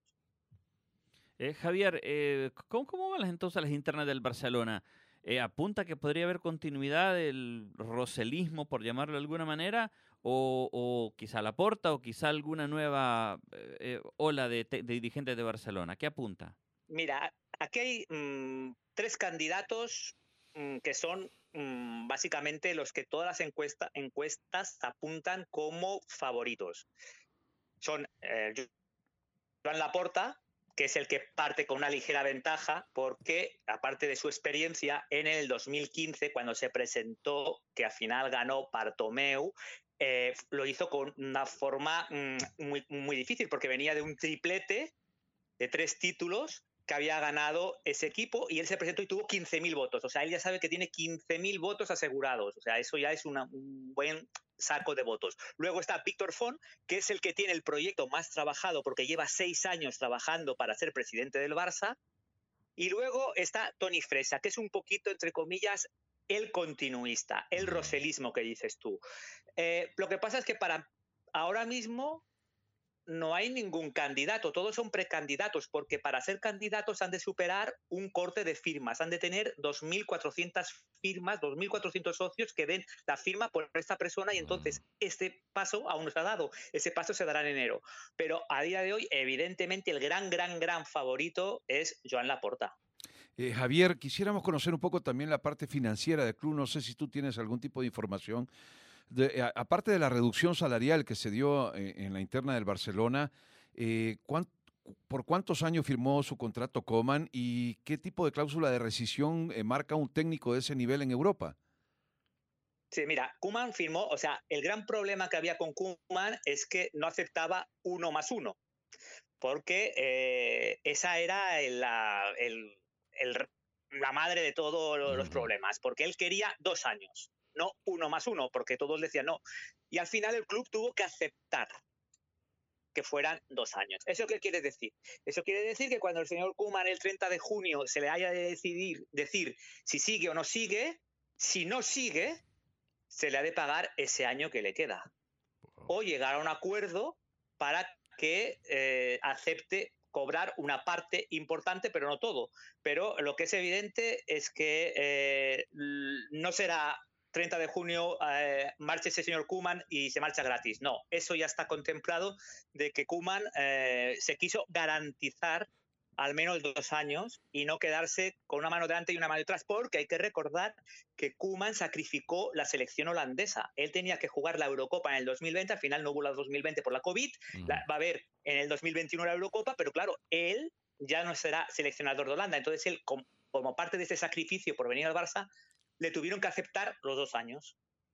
Javier, ¿cómo van entonces las internas del Barcelona? ¿Apunta que podría haber continuidad del roselismo, por llamarlo de alguna manera, o quizá Laporta, o quizá alguna nueva ola de dirigentes de Barcelona? ¿Qué apunta? Mira, aquí hay 3 candidatos que son básicamente los que todas las encuestas apuntan como favoritos. Son Joan Laporta, que es el que parte con una ligera ventaja porque, aparte de su experiencia, en el 2015, cuando se presentó, que al final ganó Bartomeu, lo hizo con una forma muy, muy difícil, porque venía de un triplete de 3 títulos que había ganado ese equipo y él se presentó y tuvo 15.000 votos. O sea, él ya sabe que tiene 15.000 votos asegurados. O sea, eso ya es un buen saco de votos. Luego está Víctor Font, que es el que tiene el proyecto más trabajado porque lleva 6 años trabajando para ser presidente del Barça. Y luego está Toni Fresa, que es un poquito, entre comillas, el continuista, el roselismo que dices tú. Lo que pasa es que para ahora mismo no hay ningún candidato, todos son precandidatos, porque para ser candidatos han de superar un corte de firmas, han de tener 2.400 firmas, 2.400 socios que den la firma por esta persona y entonces este paso aún no se ha dado, ese paso se dará en enero. Pero a día de hoy, evidentemente, el gran favorito es Joan Laporta. Javier, quisiéramos conocer un poco también la parte financiera del club. No sé si tú tienes algún tipo de información. Aparte de la reducción salarial que se dio en la interna del Barcelona, ¿por cuántos años firmó su contrato Koeman y qué tipo de cláusula de rescisión marca un técnico de ese nivel en Europa? Sí, mira, Koeman firmó, o sea, el gran problema que había con Koeman es que no aceptaba 1+1, porque esa era la madre de todos los problemas, porque él quería 2 años, no 1+1, porque todos decían no. Y al final el club tuvo que aceptar que fueran 2 años. ¿Eso qué quiere decir? Eso quiere decir que cuando el señor Koeman el 30 de junio se le haya de decir si sigue o no sigue, si no sigue, se le ha de pagar ese año que le queda. O llegar a un acuerdo para que acepte cobrar una parte importante, pero no todo. Pero lo que es evidente es que no será 30 de junio marche ese señor Koeman y se marcha gratis. No, eso ya está contemplado de que Koeman se quiso garantizar al menos 2 años y no quedarse con una mano delante y una mano detrás, porque hay que recordar que Koeman sacrificó la selección holandesa. Él tenía que jugar la Eurocopa en el 2020, al final no hubo la 2020 por la COVID, va a haber en el 2021 la Eurocopa, pero claro, él ya no será seleccionador de Holanda, entonces él, como parte de ese sacrificio por venir al Barça, le tuvieron que aceptar los 2 años.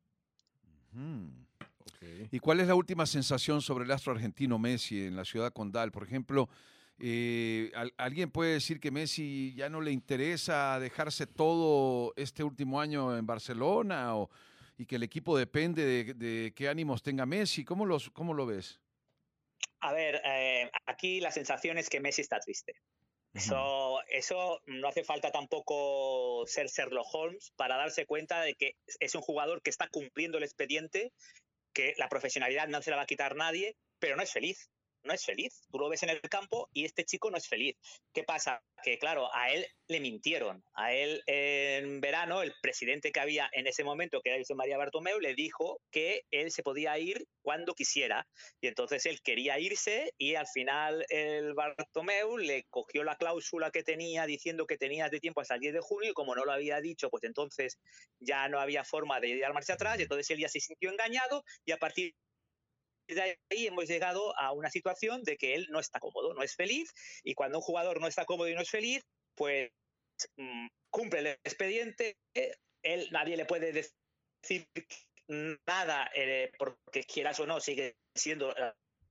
Okay. ¿Y cuál es la última sensación sobre el astro argentino Messi en la ciudad condal? Por ejemplo, ¿alguien puede decir que Messi ya no le interesa dejarse todo este último año en Barcelona y que el equipo depende de qué ánimos tenga Messi? ¿Cómo lo ves? A ver, aquí la sensación es que Messi está triste. Eso no hace falta tampoco ser Sherlock Holmes para darse cuenta de que es un jugador que está cumpliendo el expediente, que la profesionalidad no se la va a quitar nadie, pero no es feliz. No es feliz. Tú lo ves en el campo y este chico no es feliz. ¿Qué pasa? Que claro, a él le mintieron. A él en verano, el presidente que había en ese momento, que era José María Bartomeu, le dijo que él se podía ir cuando quisiera. Y entonces él quería irse y al final el Bartomeu le cogió la cláusula que tenía diciendo que tenía de tiempo hasta el 10 de junio y como no lo había dicho, pues entonces ya no había forma de dar marcha atrás y entonces él ya se sintió engañado y a partir de ahí hemos llegado a una situación de que él no está cómodo, no es feliz, y cuando un jugador no está cómodo y no es feliz, pues cumple el expediente, nadie le puede decir nada, porque quieras o no, sigue siendo la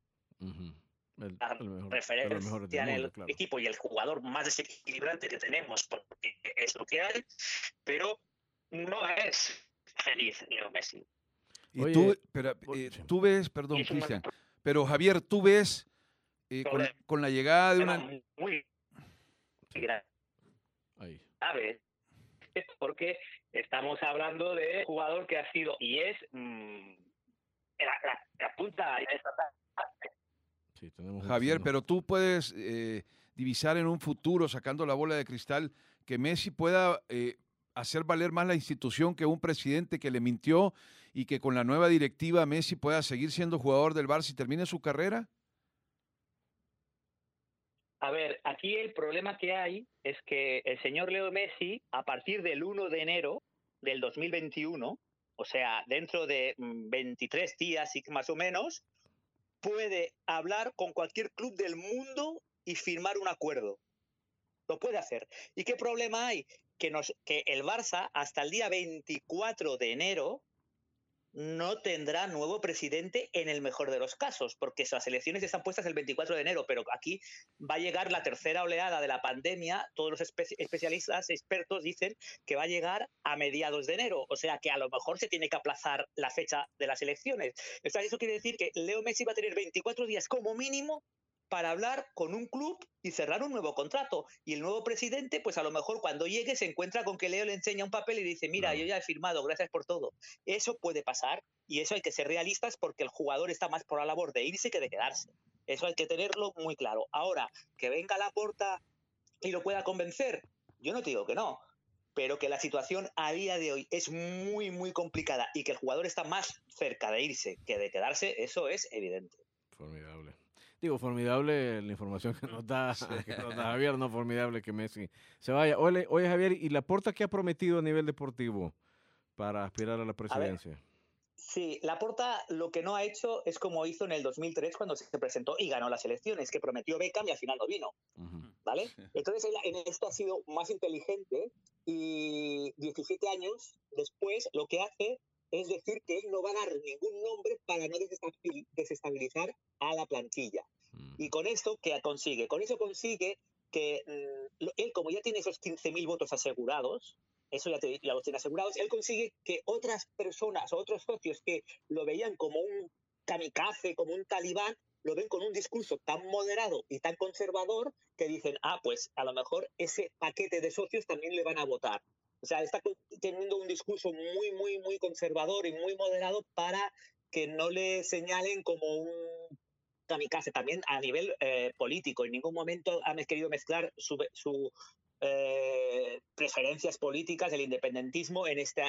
referencia en el equipo y el jugador más desequilibrante que tenemos, porque es lo que hay, pero no es feliz Leo Messi. Y oye, tú ves, perdón, Cristian, pero Javier, tú ves con la llegada de una... Muy grave, porque estamos hablando de un jugador que ha sido y es la punta de esta parte. Sí, Javier, pero tú puedes divisar en un futuro, sacando la bola de cristal, que Messi pueda hacer valer más la institución que un presidente que le mintió y que con la nueva directiva Messi pueda seguir siendo jugador del Barça y termine su carrera? A ver, aquí el problema que hay es que el señor Leo Messi, a partir del 1 de enero del 2021, o sea, dentro de 23 días y más o menos, puede hablar con cualquier club del mundo y firmar un acuerdo. Lo puede hacer. ¿Y qué problema hay? Que el Barça, hasta el día 24 de enero, no tendrá nuevo presidente en el mejor de los casos, porque las elecciones están puestas el 24 de enero, pero aquí va a llegar la tercera oleada de la pandemia. Todos los especialistas, expertos dicen que va a llegar a mediados de enero, o sea que a lo mejor se tiene que aplazar la fecha de las elecciones. Entonces eso quiere decir que Leo Messi va a tener 24 días como mínimo para hablar con un club y cerrar un nuevo contrato. Y el nuevo presidente, pues a lo mejor cuando llegue se encuentra con que Leo le enseña un papel y dice, mira, yo ya he firmado, gracias por todo. Eso puede pasar y eso hay que ser realistas porque el jugador está más por la labor de irse que de quedarse. Eso hay que tenerlo muy claro. Ahora, que venga Laporta y lo pueda convencer, yo no te digo que no, pero que la situación a día de hoy es muy, muy complicada y que el jugador está más cerca de irse que de quedarse, eso es evidente. Formidable. Digo, formidable la información que nos da, que nos da Javier, no formidable que Messi se vaya. Oye Javier, ¿y Laporta qué ha prometido a nivel deportivo para aspirar a la presidencia? Sí, Laporta lo que no ha hecho es como hizo en el 2003 cuando se presentó y ganó las elecciones, que prometió Beckham y al final no vino. ¿Vale? Entonces él en esto ha sido más inteligente y 17 años después lo que hace es decir que él no va a dar ningún nombre para no desestabilizar a la plantilla. Y con esto, ¿qué consigue? Con eso consigue que él, como ya tiene esos 15.000 votos asegurados, eso ya los tiene asegurados, él consigue que otras personas o otros socios que lo veían como un kamikaze, como un talibán, lo ven con un discurso tan moderado y tan conservador que dicen, pues a lo mejor ese paquete de socios también le van a votar. O sea, está teniendo un discurso muy, muy, muy conservador y muy moderado para que no le señalen como un kamikaze. También a nivel político, en ningún momento han querido mezclar su preferencias políticas, el independentismo en estas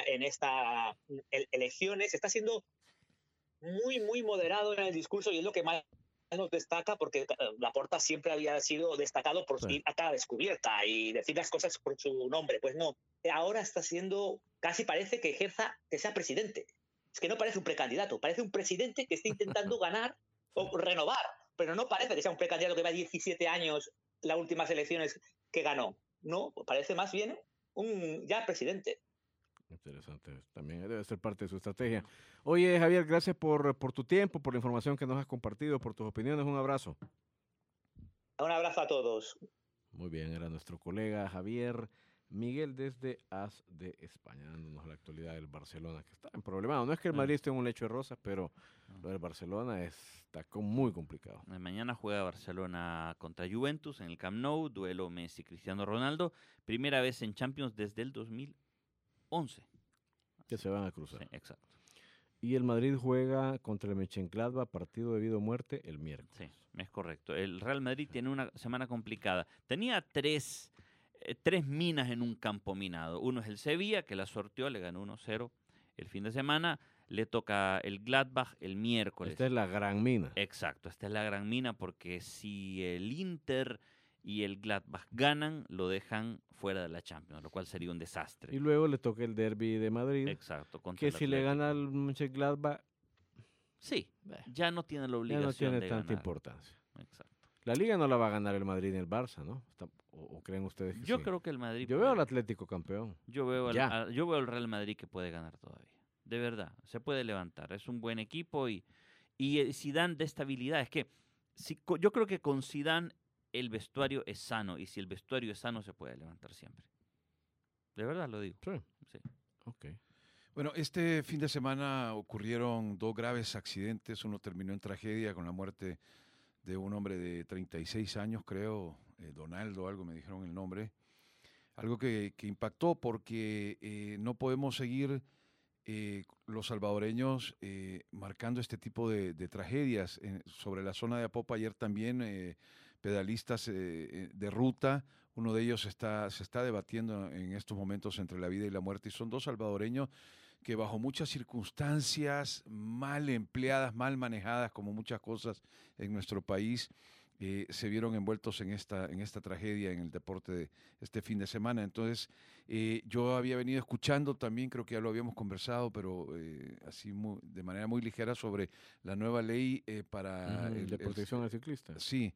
elecciones. Está siendo muy, muy moderado en el discurso y es lo que más nos destaca porque Laporta siempre había sido destacado por ir a cara descubierta y decir las cosas por su nombre. Pues no, ahora está siendo, casi parece que ejerza, que sea presidente. Es que no parece un precandidato, parece un presidente que está intentando ganar o renovar, pero no parece que sea un precandidato que va 17 años las últimas elecciones que ganó. No, parece más bien un ya presidente. Interesante, también debe ser parte de su estrategia. Oye, Javier, gracias por tu tiempo, por la información que nos has compartido, por tus opiniones. Un abrazo. Un abrazo a todos. Muy bien, era nuestro colega Javier Miguel desde AS de España, dándonos la actualidad del Barcelona, que está en problemado. No es que el Madrid esté en un lecho de rosas, pero lo del Barcelona está muy complicado. Mañana juega Barcelona contra Juventus en el Camp Nou, duelo Messi-Cristiano Ronaldo, primera vez en Champions desde el 2011. Que se van a cruzar. Sí, exacto. Y el Madrid juega contra el Mönchengladbach, partido de vida o muerte, el miércoles. Sí, es correcto. El Real Madrid tiene una semana complicada. Tenía tres minas en un campo minado. Uno es el Sevilla, que la sorteó, le ganó 1-0 el fin de semana. Le toca el Gladbach el miércoles. Esta es la gran mina. Exacto, esta es la gran mina porque si el Inter y el Gladbach ganan, lo dejan fuera de la Champions, lo cual sería un desastre. Y luego le toca el derbi de Madrid. Exacto. Que si le gana al Mönchengladbach, sí, ya no tiene la obligación ya no tiene de tanta ganar. importancia. Exacto. La Liga no la va a ganar el Madrid ni el Barça, ¿no? ¿O creen ustedes que Yo sí? creo que el Madrid... Yo veo al Atlético campeón. Yo veo al Real Madrid que puede ganar todavía. De verdad, se puede levantar. Es un buen equipo y Zidane de estabilidad. Es que yo creo que con Zidane el vestuario es sano y si el vestuario es sano se puede levantar siempre. De verdad lo digo. Sí. Ok. Bueno, este fin de semana ocurrieron 2 graves accidentes. Uno terminó en tragedia con la muerte de un hombre de 36 años, creo, Donaldo, algo me dijeron el nombre. Algo que impactó porque no podemos seguir los salvadoreños marcando este tipo de tragedias. Sobre la zona de Apopa ayer también pedalistas de ruta, uno de ellos se está debatiendo en estos momentos entre la vida y la muerte y son 2 salvadoreños que bajo muchas circunstancias mal empleadas, mal manejadas como muchas cosas en nuestro país, se vieron envueltos en esta tragedia en el deporte de este fin de semana. Entonces, yo había venido escuchando también, creo que ya lo habíamos conversado, pero así de manera muy ligera sobre la nueva ley para... de protección al ciclista. Sí.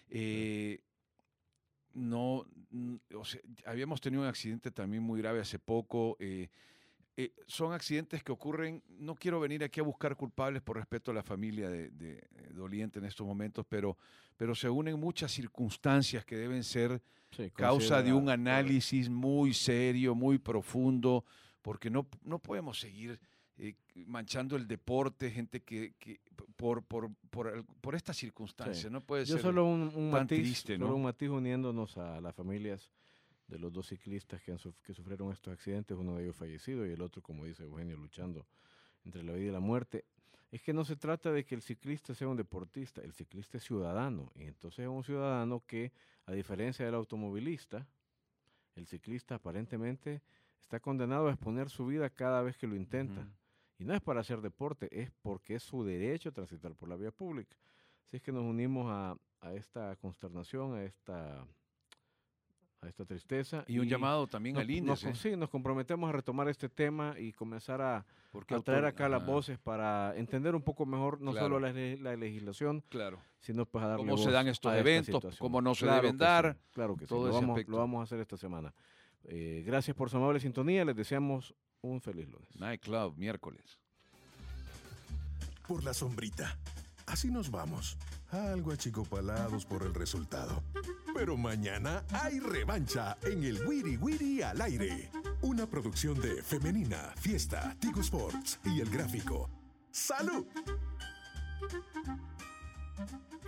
O sea, habíamos tenido un accidente también muy grave hace poco. Son accidentes que ocurren, no quiero venir aquí a buscar culpables por respeto a la familia de doliente en estos momentos, pero se unen muchas circunstancias que deben ser causa de un análisis muy serio, muy profundo, porque no podemos seguir manchando el deporte, gente que por estas circunstancias, no puede ser solo un tan matiz, triste, ¿no? Solo un matiz uniéndonos a las familias de los 2 ciclistas que sufrieron estos accidentes, uno de ellos fallecido y el otro, como dice Eugenio, luchando entre la vida y la muerte. Es que no se trata de que el ciclista sea un deportista, el ciclista es ciudadano. Y entonces es un ciudadano que, a diferencia del automovilista, el ciclista aparentemente está condenado a exponer su vida cada vez que lo intenta. Y no es para hacer deporte, es porque es su derecho a transitar por la vía pública. Así es que nos unimos a esta consternación, a esta tristeza. Y un llamado también al INDES. Sí, nos comprometemos a retomar este tema y comenzar a traer acá las voces para entender un poco mejor no solo la legislación, sino pues a darle cómo voz se dan estos a esta eventos, situación. cómo no se Claro deben que dar, sí, claro que sí. todo ese aspecto. Lo vamos a hacer esta semana. Gracias por su amable sintonía, les deseamos un feliz lunes. Nightclub, miércoles. Por la sombrita. Así nos vamos. Algo achicopalados por el resultado. Pero mañana hay revancha en el Wiri Wiri al aire. Una producción de Femenina, Fiesta, Tigo Sports y El Gráfico. ¡Salud!